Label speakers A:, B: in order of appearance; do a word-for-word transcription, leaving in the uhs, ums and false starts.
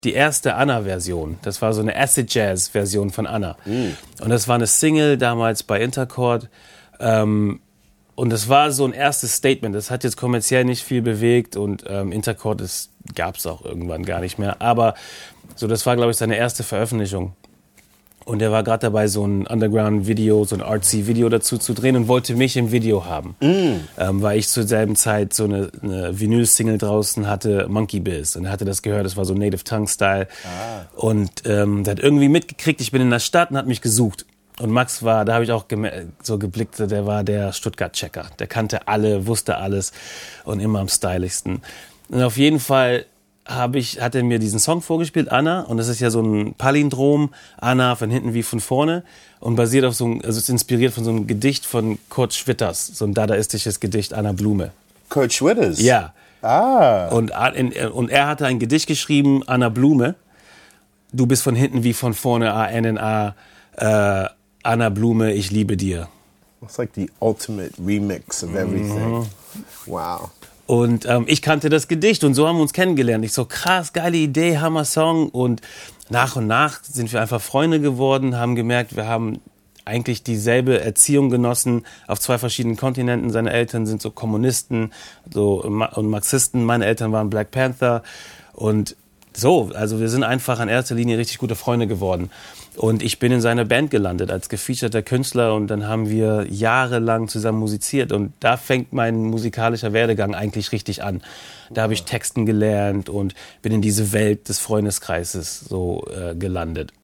A: die erste Anna-Version. Das war so eine Acid-Jazz-Version von Anna. Mm. Und das war eine Single damals bei Intercord. Ähm, und das war so ein erstes Statement. Das hat jetzt kommerziell nicht viel bewegt und ähm, Intercord gab es auch irgendwann gar nicht mehr. Aber so, das war, glaube ich, seine erste Veröffentlichung. Und er war gerade dabei, so ein Underground-Video, so ein Artsy-Video dazu zu drehen und wollte mich im Video haben. Mm. Ähm, weil ich zur selben Zeit so eine, eine Vinyl-Single draußen hatte, Monkey Biz. Und er hatte das gehört, das war so Native Tongue-Style. Ah. Und ähm, der hat irgendwie mitgekriegt, ich bin in der Stadt und hat mich gesucht. Und Max war, da habe ich auch gem- so geblickt, der war der Stuttgart-Checker. Der kannte alle, wusste alles und immer am stylischsten. Und auf jeden Fall Hab ich, hat er mir diesen Song vorgespielt, Anna, und das ist ja so ein Palindrom, Anna von hinten wie von vorne, und basiert auf so einem, also ist inspiriert von so einem Gedicht von Kurt Schwitters, so ein dadaistisches Gedicht, Anna Blume.
B: Kurt Schwitters?
A: Ja.
B: Ah.
A: Und, und er hatte ein Gedicht geschrieben, Anna Blume, du bist von hinten wie von vorne, A N N A, äh, Anna Blume, ich liebe dir.
B: It's like the ultimate remix of everything. Mhm. Wow.
A: Und ähm, ich kannte das Gedicht und so haben wir uns kennengelernt. Ich so, krass, geile Idee, Hammer Song. Und nach und nach sind wir einfach Freunde geworden, haben gemerkt, wir haben eigentlich dieselbe Erziehung genossen auf zwei verschiedenen Kontinenten. Seine Eltern sind so Kommunisten so, und Marxisten. Meine Eltern waren Black Panther. Und so, also wir sind einfach in erster Linie richtig gute Freunde geworden. Und ich bin in seiner Band gelandet als gefeaturter Künstler und dann haben wir jahrelang zusammen musiziert und da fängt mein musikalischer Werdegang eigentlich richtig an. Da habe ich Texten gelernt und bin in diese Welt des Freundeskreises so äh, gelandet.